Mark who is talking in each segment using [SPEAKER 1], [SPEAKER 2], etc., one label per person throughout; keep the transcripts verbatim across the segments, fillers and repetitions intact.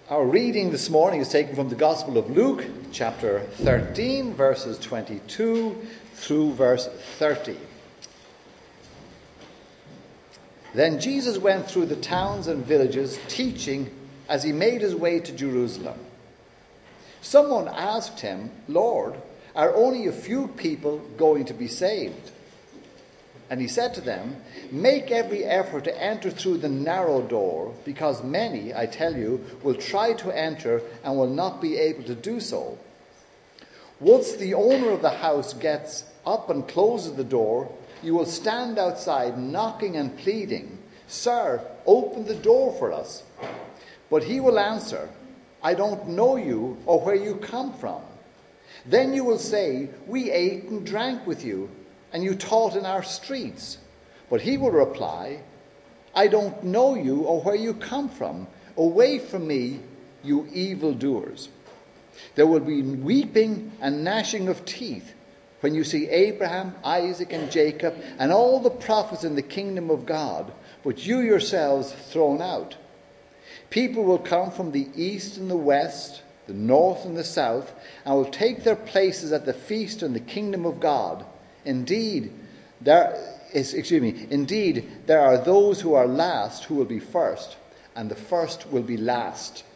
[SPEAKER 1] Our reading this morning is taken from the Gospel of Luke, chapter thirteen, verses twenty-two through verse thirty. Then Jesus went through the towns and villages, teaching as he made his way to Jerusalem. Someone asked him, "Lord, are only a few people going to be saved?" And he said to them, "Make every effort to enter through the narrow door, because many, I tell you, will try to enter and will not be able to do so. Once the owner of the house gets up and closes the door, you will stand outside knocking and pleading, 'Sir, open the door for us.' But he will answer, 'I don't know you or where you come from.' Then you will say, 'We ate and drank with you, and you taught in our streets.' But he will reply, 'I don't know you or where you come from. Away from me, you evildoers.' There will be weeping and gnashing of teeth when you see Abraham, Isaac, and Jacob, and all the prophets in the kingdom of God, but you yourselves thrown out. People will come from the east and the west, the north and the south, and will take their places at the feast in the kingdom of God. Indeed, there is, excuse me, indeed, there are those who are last who will be first, and the first will be last."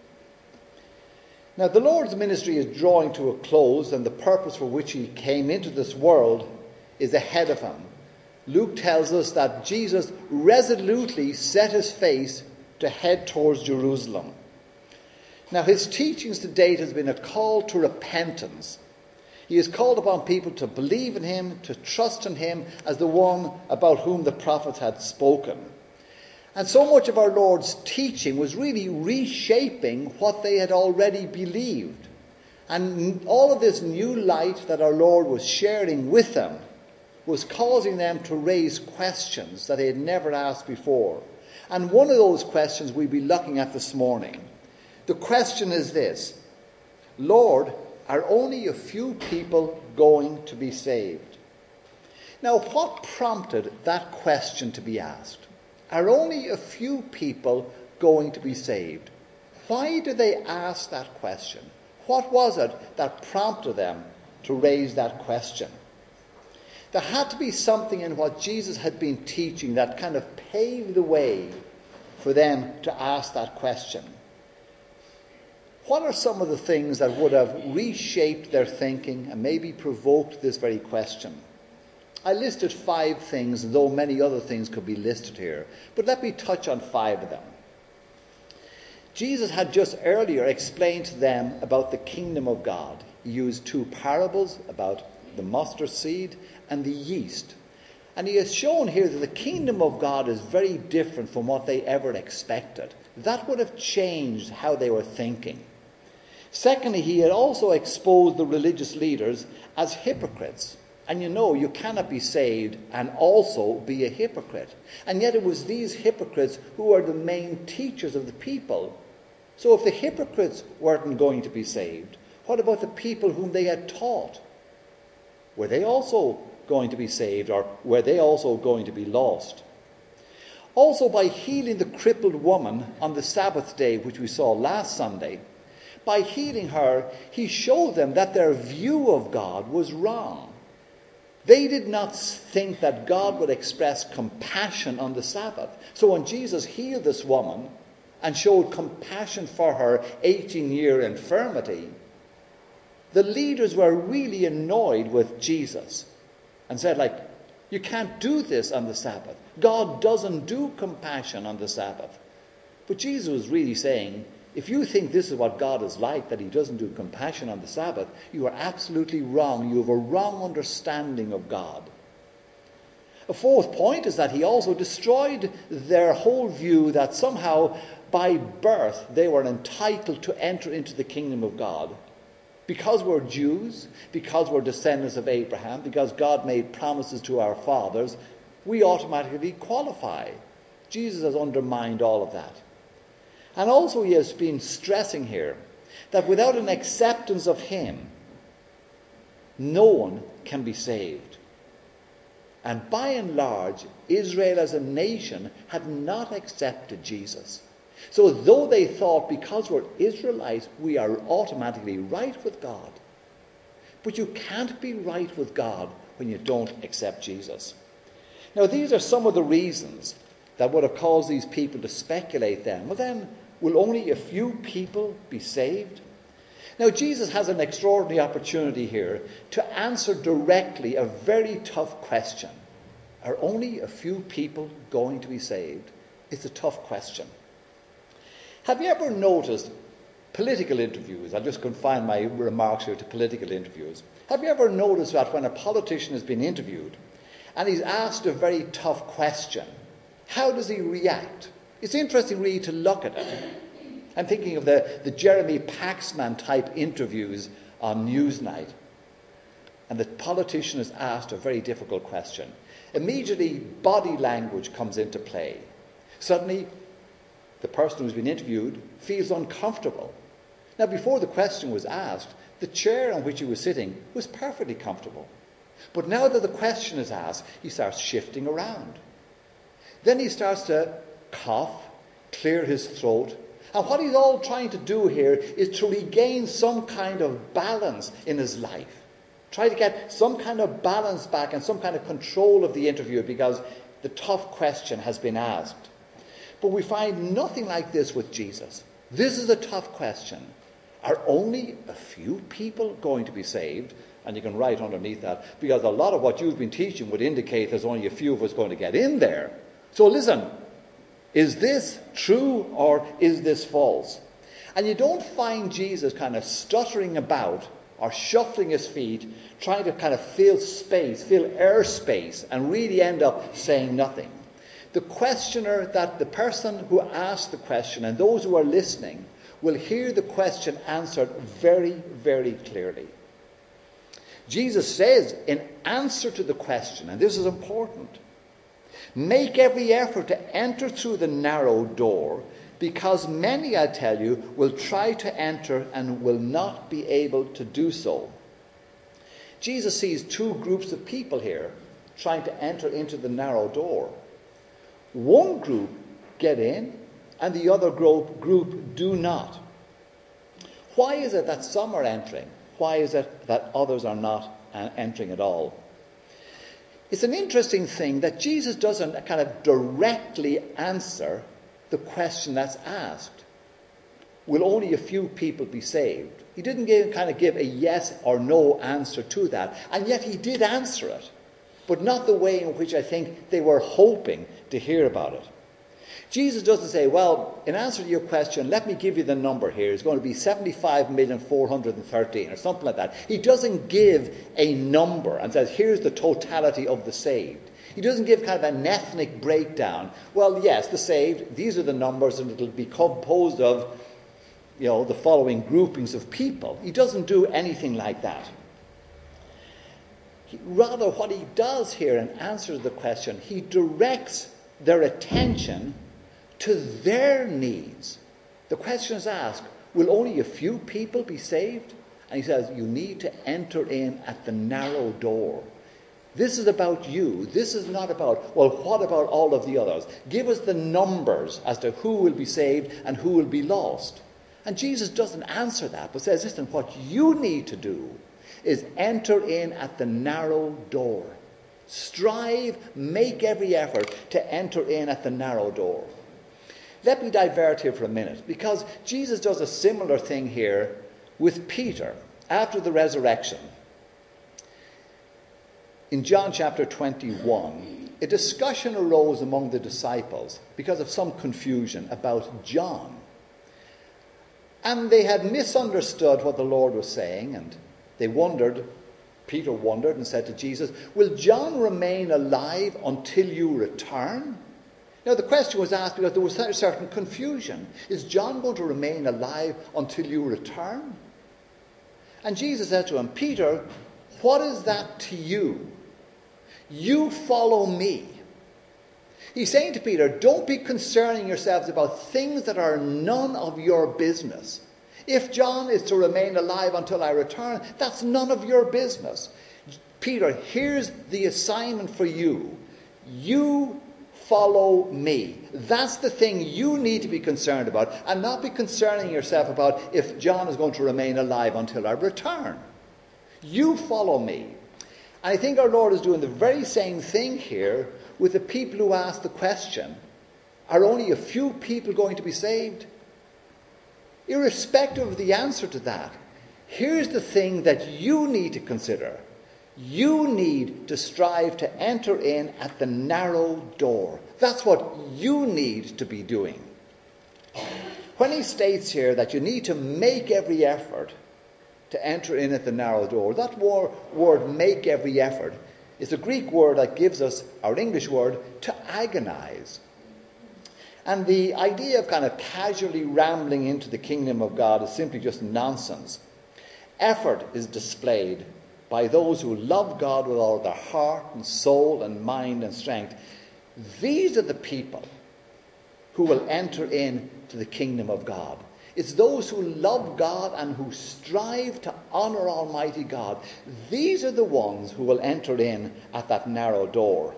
[SPEAKER 1] Now, the Lord's ministry is drawing to a close, and the purpose for which he came into this world is ahead of him. Luke tells us that Jesus resolutely set his face to head towards Jerusalem. Now, his teachings to date has been a call to repentance. He has called upon people to believe in him, to trust in him as the one about whom the prophets had spoken. And so much of our Lord's teaching was really reshaping what they had already believed. And all of this new light that our Lord was sharing with them was causing them to raise questions that they had never asked before. And one of those questions we'll be looking at this morning. The question is this: "Lord, are only a few people going to be saved?" Now, what prompted that question to be asked? Are only a few people going to be saved? Why did they ask that question? What was it that prompted them to raise that question? There had to be something in what Jesus had been teaching that kind of paved the way for them to ask that question. What are some of the things that would have reshaped their thinking and maybe provoked this very question? I listed five things, though many other things could be listed here. But let me touch on five of them. Jesus had just earlier explained to them about the kingdom of God. He used two parables about the mustard seed and the yeast. And he has shown here that the kingdom of God is very different from what they ever expected. That would have changed how they were thinking. Secondly, he had also exposed the religious leaders as hypocrites. And you know, you cannot be saved and also be a hypocrite. And yet it was these hypocrites who are the main teachers of the people. So if the hypocrites weren't going to be saved, what about the people whom they had taught? Were they also going to be saved, or were they also going to be lost? Also, by healing the crippled woman on the Sabbath day, which we saw last Sunday, by healing her, he showed them that their view of God was wrong. They did not think that God would express compassion on the Sabbath. So when Jesus healed this woman and showed compassion for her eighteen-year infirmity, the leaders were really annoyed with Jesus and said, like, "You can't do this on the Sabbath. God doesn't do compassion on the Sabbath." But Jesus was really saying, if you think this is what God is like, that he doesn't do compassion on the Sabbath, you are absolutely wrong. You have a wrong understanding of God. A fourth point is that he also destroyed their whole view that somehow by birth they were entitled to enter into the kingdom of God. Because we're Jews, because we're descendants of Abraham, because God made promises to our fathers, we automatically qualify. Jesus has undermined all of that. And also he has been stressing here that without an acceptance of him, no one can be saved. And by and large, Israel as a nation had not accepted Jesus. So though they thought because we're Israelites, we are automatically right with God. But you can't be right with God when you don't accept Jesus. Now, these are some of the reasons that would have caused these people to speculate then. Well, then, will only a few people be saved? Now, Jesus has an extraordinary opportunity here to answer directly a very tough question. Are only a few people going to be saved? It's a tough question. Have you ever noticed political interviews? I'll just confine my remarks here to political interviews. Have you ever noticed that when a politician has been interviewed and he's asked a very tough question, how does he react? It's interesting really to look at it. I'm thinking of the, the Jeremy Paxman type interviews on Newsnight. And the politician is asked a very difficult question. Immediately, body language comes into play. Suddenly, the person who's been interviewed feels uncomfortable. Now, before the question was asked, the chair on which he was sitting was perfectly comfortable. But now that the question is asked, he starts shifting around. Then he starts to cough, clear his throat. And what he's all trying to do here is to regain some kind of balance in his life. Try to get some kind of balance back and some kind of control of the interview because the tough question has been asked. But we find nothing like this with Jesus. This is a tough question. Are only a few people going to be saved? And you can write underneath that, because a lot of what you've been teaching would indicate there's only a few of us going to get in there. So listen, is this true or is this false? And you don't find Jesus kind of stuttering about or shuffling his feet, trying to kind of fill space, fill airspace, and really end up saying nothing. The questioner, that the person who asked the question and those who are listening will hear the question answered very, very clearly. Jesus says in answer to the question, and this is important, make every effort to enter through the narrow door, because many, I tell you, will try to enter and will not be able to do so. Jesus sees two groups of people here trying to enter into the narrow door. One group get in and the other group, group do not. Why is it that some are entering? Why is it that others are not entering at all? It's an interesting thing that Jesus doesn't kind of directly answer the question that's asked. Will only a few people be saved? He didn't give, kind of give a yes or no answer to that, and yet he did answer it, but not the way in which I think they were hoping to hear about it. Jesus doesn't say, well, in answer to your question, let me give you the number here. It's going to be seventy-five million four hundred thirteen or something like that. He doesn't give a number and says, here's the totality of the saved. He doesn't give kind of an ethnic breakdown. Well, yes, the saved, these are the numbers, and it'll be composed of, you know, the following groupings of people. He doesn't do anything like that. He, rather, what he does here in answer to the question, he directs their attention to their needs. The question is asked, will only a few people be saved? And he says, you need to enter in at the narrow door. This is about you. This is not about, well, what about all of the others? Give us the numbers as to who will be saved and who will be lost. And Jesus doesn't answer that, but says, listen, what you need to do is enter in at the narrow door. Strive, make every effort to enter in at the narrow door. Let me divert here for a minute, because Jesus does a similar thing here with Peter after the resurrection. In John chapter twenty-one, a discussion arose among the disciples because of some confusion about John. And they had misunderstood what the Lord was saying, and they wondered, Peter wondered and said to Jesus, will John remain alive until you return? Now the question was asked because there was a certain confusion. Is John going to remain alive until you return? And Jesus said to him, Peter, what is that to you? You follow me. He's saying to Peter, don't be concerning yourselves about things that are none of your business. If John is to remain alive until I return, that's none of your business. Peter, here's the assignment for you. You follow me. That's the thing you need to be concerned about, and not be concerning yourself about if John is going to remain alive until I return. You follow me. And I think our Lord is doing the very same thing here with the people who ask the question, are only a few people going to be saved? Irrespective of the answer to that, here's the thing that you need to consider. You need to strive to enter in at the narrow door. That's what you need to be doing. When he states here that you need to make every effort to enter in at the narrow door, that word make every effort is a Greek word that gives us our English word to agonize. And the idea of kind of casually rambling into the kingdom of God is simply just nonsense. Effort is displayed by those who love God with all their heart and soul and mind and strength. These are the people who will enter into the kingdom of God. It's those who love God and who strive to honor Almighty God. These are the ones who will enter in at that narrow door.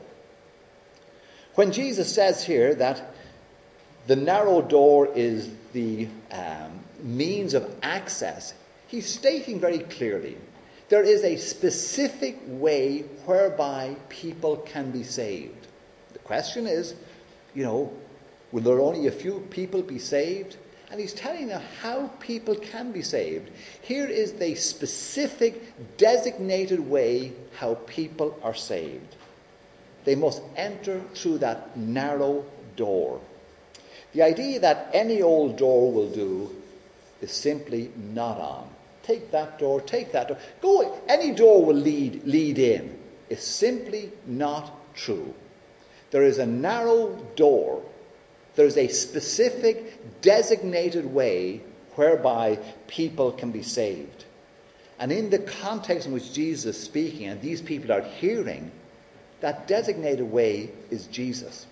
[SPEAKER 1] When Jesus says here that the narrow door is the um, means of access, he's stating very clearly there is a specific way whereby people can be saved. The question is, you know, will there only a few people be saved? And he's telling them how people can be saved. Here is the specific, designated way how people are saved. They must enter through that narrow door. The idea that any old door will do is simply not on. Take that door, take that door. Go, any door will lead, lead in. It's simply not true. There is a narrow door. There is a specific, designated way whereby people can be saved. And in the context in which Jesus is speaking, and these people are hearing, that designated way is Jesus.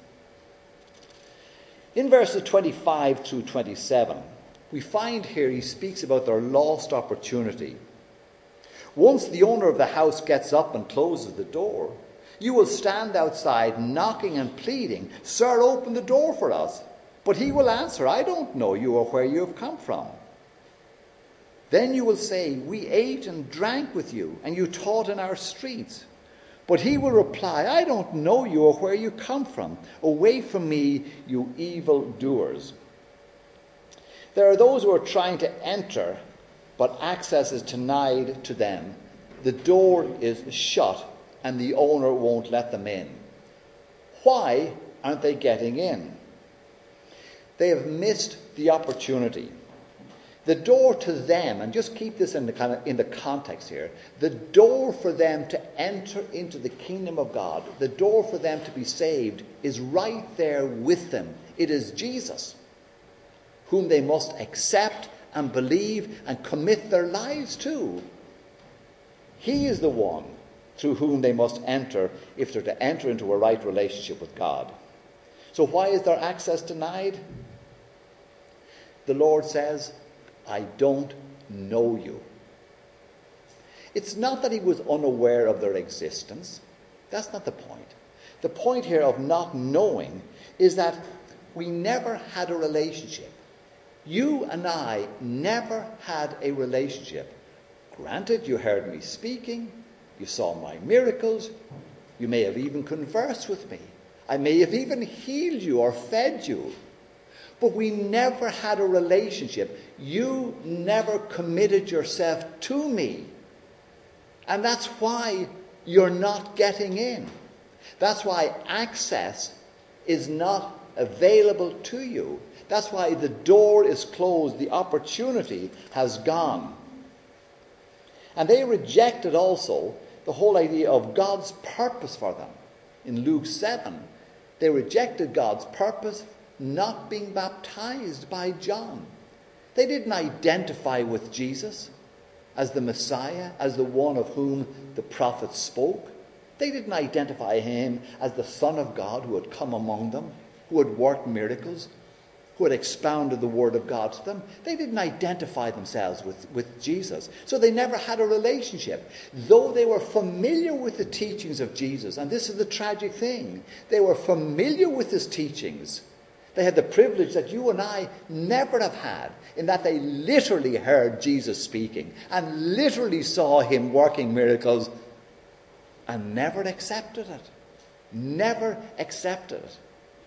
[SPEAKER 1] In verses twenty-five through twenty-seven, we find here he speaks about their lost opportunity. Once the owner of the house gets up and closes the door, you will stand outside knocking and pleading, "Sir, open the door for us." But he will answer, "I don't know you or where you have come from." Then you will say, "We ate and drank with you, and you taught in our streets." But he will reply, "I don't know you or where you come from. Away from me, you evildoers." There are those who are trying to enter, but access is denied to them. The door is shut, and the owner won't let them in. Why aren't they getting in? They have missed the opportunity. The door to them, and just keep this in the kind of in the context here, the door for them to enter into the kingdom of God, the door for them to be saved, is right there with them. It is Jesus, whom they must accept and believe and commit their lives to. He is the one through whom they must enter if they're to enter into a right relationship with God. So why is their access denied? The Lord says, "I don't know you." It's not that he was unaware of their existence. That's not the point. The point here of not knowing is that we never had a relationship. You and I never had a relationship. Granted, you heard me speaking, you saw my miracles, you may have even conversed with me. I may have even healed you or fed you. But we never had a relationship. You never committed yourself to me. And that's why you're not getting in. That's why access is not available to you. That's why the door is closed. The opportunity has gone. And they rejected also the whole idea of God's purpose for them. In Luke seven, they rejected God's purpose, not being baptized by John. They didn't identify with Jesus as the Messiah, as the one of whom the prophets spoke. They didn't identify him as the Son of God who had come among them, who had worked miracles. who had expounded the word of God to them. They didn't identify themselves with, with Jesus. So they never had a relationship. Though they were familiar with the teachings of Jesus, and this is the tragic thing, they were familiar with his teachings. They had the privilege that you and I never have had, in that they literally heard Jesus speaking and literally saw him working miracles and never accepted it. Never accepted it.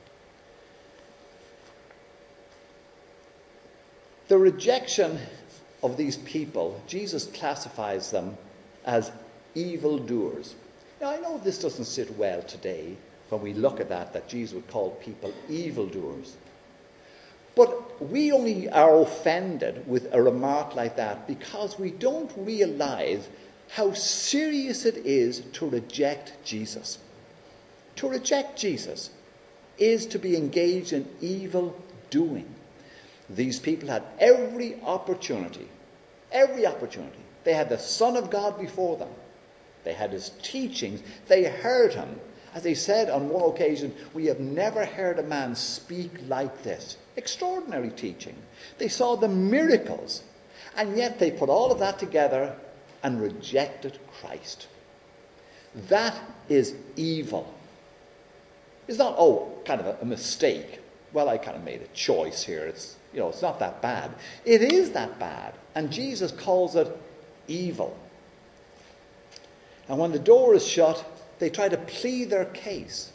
[SPEAKER 1] The rejection of these people, Jesus classifies them as evildoers. Now, I know this doesn't sit well today when we look at that, that Jesus would call people evildoers. But we only are offended with a remark like that because we don't realize how serious it is to reject Jesus. To reject Jesus is to be engaged in evil doing. These people had every opportunity, every opportunity. They had the Son of God before them. They had his teachings. They heard him. As they said on one occasion, we have never heard a man speak like this. Extraordinary teaching. They saw the miracles. And yet they put all of that together and rejected Christ. That is evil. It's not, oh, kind of a, a mistake. Well, I kind of made a choice here. It's, you know, it's not that bad. It is that bad. And Jesus calls it evil. And when the door is shut, they try to plead their case.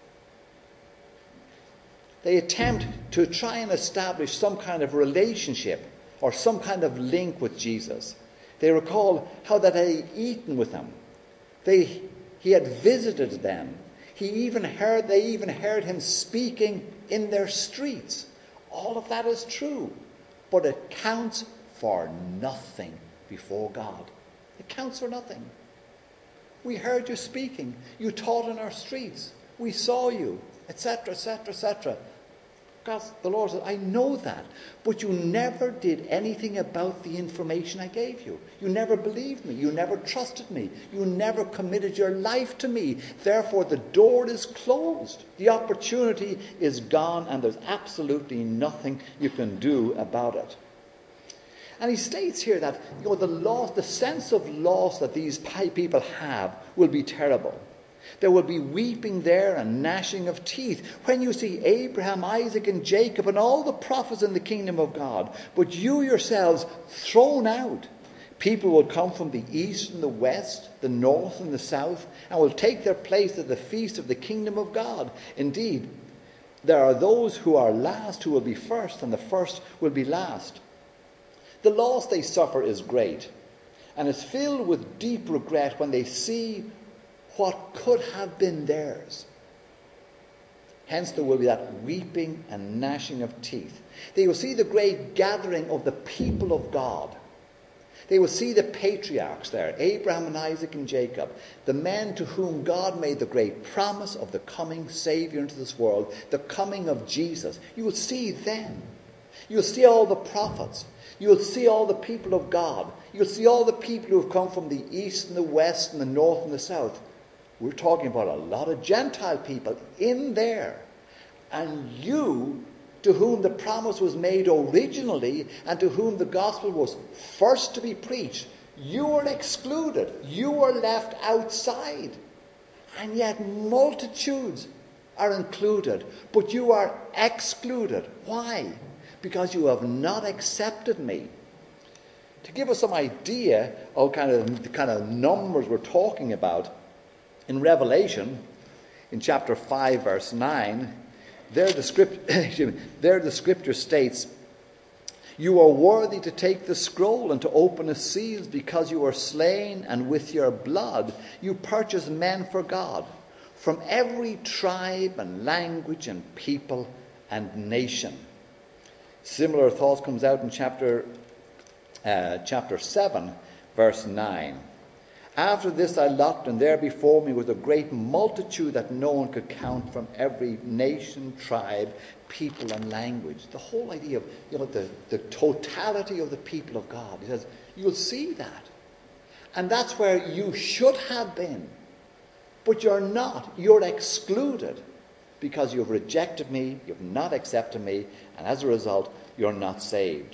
[SPEAKER 1] They attempt to try and establish some kind of relationship or some kind of link with Jesus. They recall how that they had eaten with him. They, he had visited them. He even heard, they even heard him speaking in their streets. All of that is true, but it counts for nothing before God. It counts for nothing. We heard you speaking. You taught in our streets. We saw you, et cetera, et cetera, et cetera. God, the Lord said, I know that, but you never did anything about the information I gave you. You never believed me. You never trusted me. You never committed your life to me. Therefore, the door is closed. The opportunity is gone, and there's absolutely nothing you can do about it. And he states here that, you know, the loss, the sense of loss that these people have will be terrible. There will be weeping there and gnashing of teeth when you see Abraham, Isaac, and Jacob and all the prophets in the kingdom of God, but you yourselves thrown out. People will come from the east and the west, the north and the south, and will take their place at the feast of the kingdom of God. Indeed, there are those who are last who will be first, and the first will be last. The loss they suffer is great, and is filled with deep regret when they see what could have been theirs. Hence there will be that weeping and gnashing of teeth. They will see the great gathering of the people of God. They will see the patriarchs there, Abraham and Isaac and Jacob, the men to whom God made the great promise of the coming Saviour into this world, the coming of Jesus. You will see them. You will see all the prophets. You will see all the people of God. You will see all the people who have come from the east and the west and the north and the south. We're talking about a lot of Gentile people in there. And you, to whom the promise was made originally and to whom the gospel was first to be preached, you were excluded. You were left outside. And yet multitudes are included, but you are excluded. Why? Because you have not accepted me. To give us some idea of kind of the kind of numbers we're talking about, in Revelation, in chapter five, verse nine, there the, script, there the scripture states, you are worthy to take the scroll and to open its seals, because you were slain, and with your blood you purchased men for God from every tribe and language and people and nation. Similar thoughts comes out in chapter uh, chapter seven, verse nine. After this I looked, and there before me was a great multitude that no one could count, from every nation, tribe, people, and language. The whole idea of, you know, the, the totality of the people of God. He says, you'll see that. And that's where you should have been. But you're not. You're excluded. because you've rejected me, you've not accepted me, and as a result, you're not saved.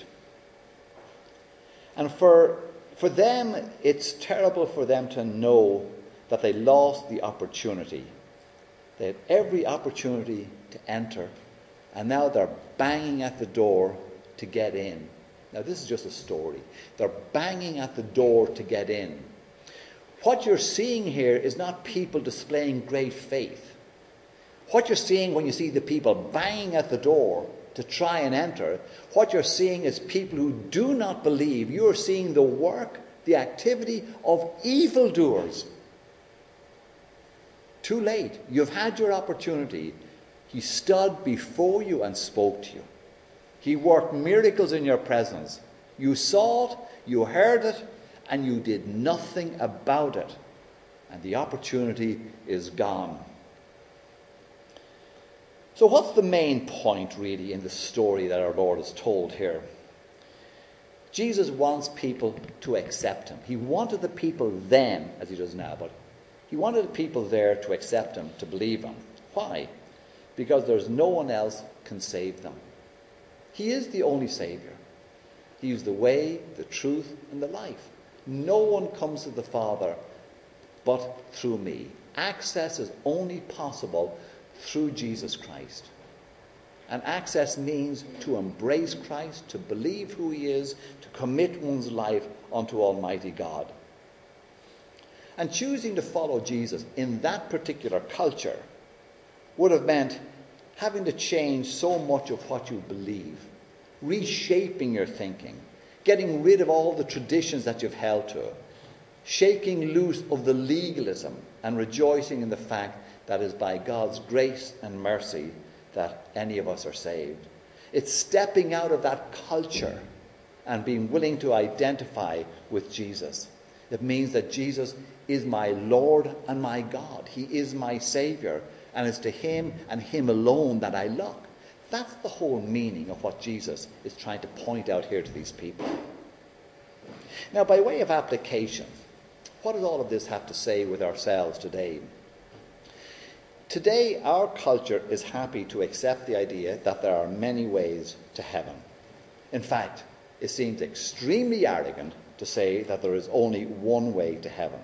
[SPEAKER 1] And for, for them, it's terrible for them to know that they lost the opportunity. They had every opportunity to enter, and now they're banging at the door to get in. Now, this is just a story. They're banging at the door to get in. What you're seeing here is not people displaying great faith. What you're seeing when you see the people banging at the door to try and enter, what you're seeing is people who do not believe. You're seeing the work, the activity of evildoers. Too late. You've had your opportunity. He stood before you and spoke to you. He worked miracles in your presence. You saw it, you heard it, and you did nothing about it. And the opportunity is gone. So what's the main point, really, in the story that our Lord has told here? Jesus wants people to accept him. He wanted the people then, as he does now, but he wanted the people there to accept him, to believe him. Why? Because there's no one else can save them. He is the only Savior. He is the way, the truth, and the life. No one comes to the Father but through me. Access is only possible through Jesus Christ. And access means to embrace Christ, to believe who he is, to commit one's life unto Almighty God. And choosing to follow Jesus in that particular culture would have meant having to change so much of what you believe, reshaping your thinking, getting rid of all the traditions that you've held to, shaking loose of the legalism and rejoicing in the fact that it is by God's grace and mercy that any of us are saved. It's stepping out of that culture and being willing to identify with Jesus. It means that Jesus is my Lord and my God. He is my Savior. And it's to him and him alone that I look. That's the whole meaning of what Jesus is trying to point out here to these people. Now, by way of application, what does all of this have to say with ourselves today? Today, our culture is happy to accept the idea that there are many ways to heaven. In fact, it seems extremely arrogant to say that there is only one way to heaven.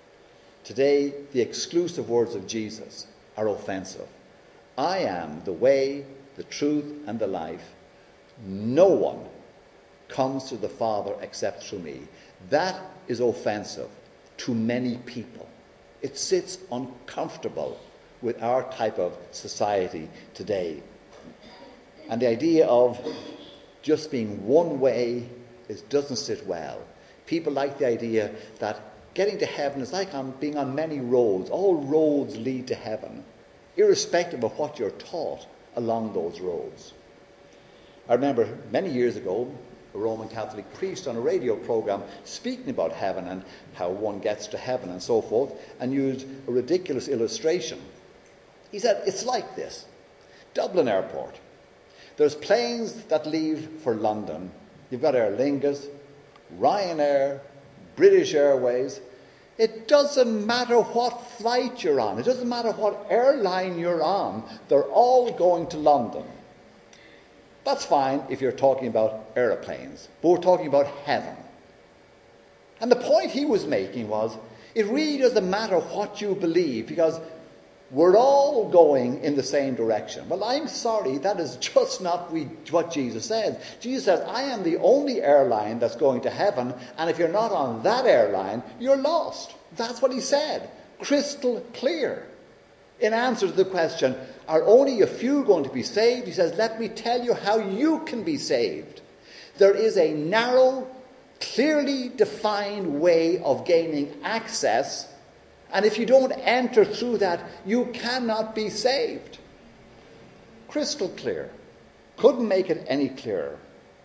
[SPEAKER 1] Today, the exclusive words of Jesus are offensive. I am the way, the truth, and the life. No one comes to the Father except through me. That is offensive to many people. It sits uncomfortable with our type of society today. And the idea of just being one way is, doesn't sit well. People like the idea that getting to heaven is like on being on many roads. All roads lead to heaven, irrespective of what you're taught along those roads. I remember many years ago, a Roman Catholic priest on a radio program speaking about heaven and how one gets to heaven and so forth, and used a ridiculous illustration. He said, it's like this. Dublin Airport. There's planes that leave for London. You've got Aer Lingus, Ryanair, British Airways. It doesn't matter what flight you're on. It doesn't matter what airline you're on. They're all going to London. That's fine if you're talking about aeroplanes. But we're talking about heaven. And the point he was making was, it really doesn't matter what you believe, because we're all going in the same direction. Well, I'm sorry, that is just not what Jesus says. Jesus says, I am the only airline that's going to heaven, and if you're not on that airline, you're lost. That's what he said. Crystal clear. In answer to the question, are only a few going to be saved? He says, let me tell you how you can be saved. There is a narrow, clearly defined way of gaining access, and if you don't enter through that, you cannot be saved. Crystal clear. Couldn't make it any clearer.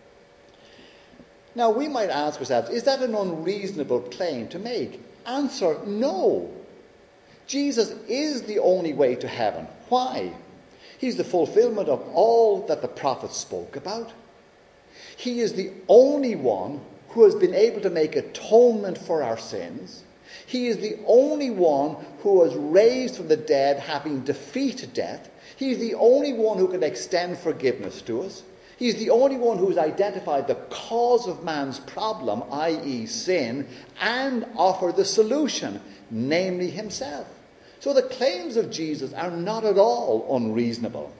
[SPEAKER 1] Now, we might ask ourselves, is that an unreasonable claim to make? Answer, no. Jesus is the only way to heaven. Why? He's the fulfillment of all that the prophets spoke about. He is the only one who has been able to make atonement for our sins. He is the only one who was raised from the dead, having defeated death. He is the only one who can extend forgiveness to us. He is the only one who has identified the cause of man's problem, that is sin, and offered the solution, namely himself. So the claims of Jesus are not at all unreasonable.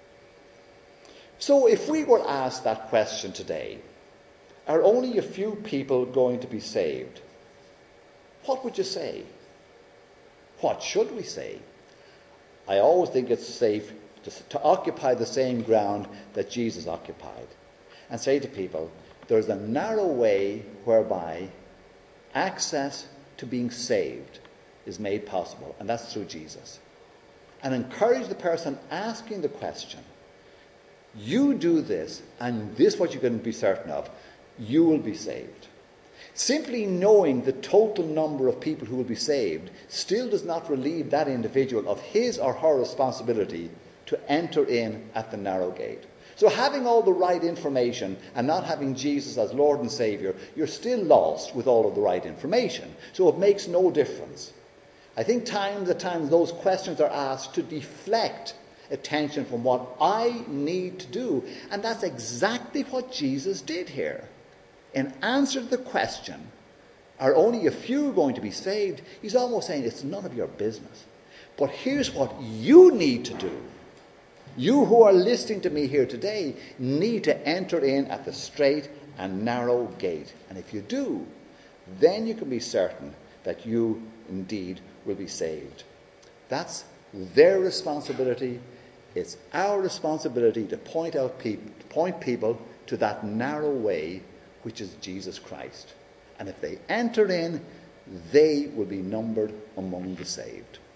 [SPEAKER 1] So if we were asked that question today, are only a few people going to be saved? What would you say? What should we say? I always think it's safe to, to occupy the same ground that Jesus occupied and say to people, there's a narrow way whereby access to being saved is made possible, and that's through Jesus. And encourage the person asking the question, you do this, and this is what you can be certain of, you will be saved. Simply knowing the total number of people who will be saved still does not relieve that individual of his or her responsibility to enter in at the narrow gate. So having all the right information and not having Jesus as Lord and Saviour, you're still lost with all of the right information. So it makes no difference. I think times at times those questions are asked to deflect attention from what I need to do. And that's exactly what Jesus did here. In answer to the question, are only a few going to be saved? He's almost saying it's none of your business. But here's what you need to do. You who are listening to me here today need to enter in at the straight and narrow gate. And if you do, then you can be certain that you indeed will be saved. That's their responsibility. It's our responsibility to point out people, to point people to that narrow way, which is Jesus Christ. And if they enter in, they will be numbered among the saved.